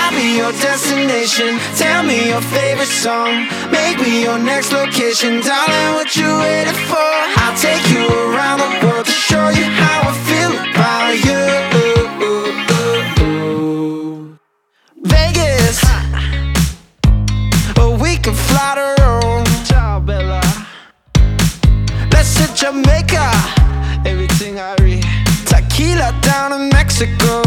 I'll be your destination. Tell me your favorite song. Make me your next location. Darling, what you waiting for? I'll take you around the world to show you how I feel about you. Vegas, or we can fly to Rome. Ciao, Bella. Let's hit Jamaica. Everything I read. Tequila down in Mexico.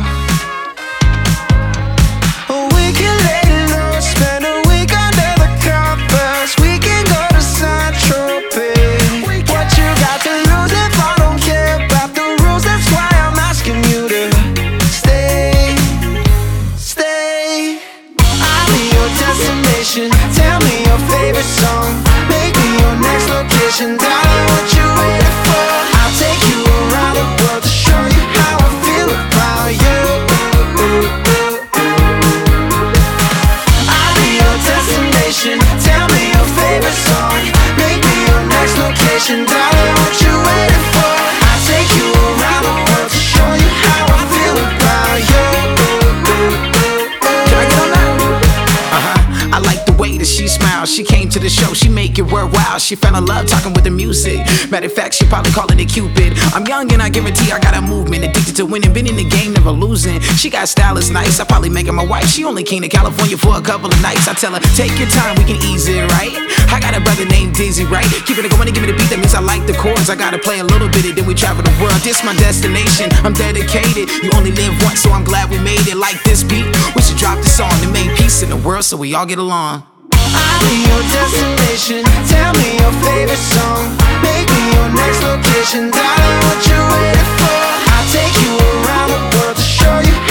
We can lay low, spend a week under the covers. We can go to Saint-Tropez. What you got to lose if I don't care about the rules? That's why I'm asking you to stay, stay. I'll be your destination. Tell me your favorite song. Make me your next location. Darling, what you waiting for? I'll take you around the world to show you how I feel about you. I'll be your destination. Tell me your favorite song. Make me your next location. Darling, what you waiting for? I'll take you around the world to show you how I feel about you. Can I get on that? I like the way that she smiles. She came to the show, she make it worthwhile. She fell in love talking with the music. Matter of fact, she probably calling it Cupid. I'm young and I guarantee I got a movement. Addicted to winning, been in the game, never losing. She got style, is nice, I probably make her my wife. She only came to California for a couple of nights. I tell her, take your time, we can ease it, right? I got a brother named Dizzy, right? Keep it going and give me the beat, that means I like the chords. I gotta play a little bit, and then we travel the world. This my destination, I'm dedicated. You only live once, so I'm glad we made it. Like this beat, we should drop this song. The main piece in the world, so we all get along. I'll be your destination. Tell me your favorite song. Make me your next location. Darling, what you waiting for? I'll take you around the world to show you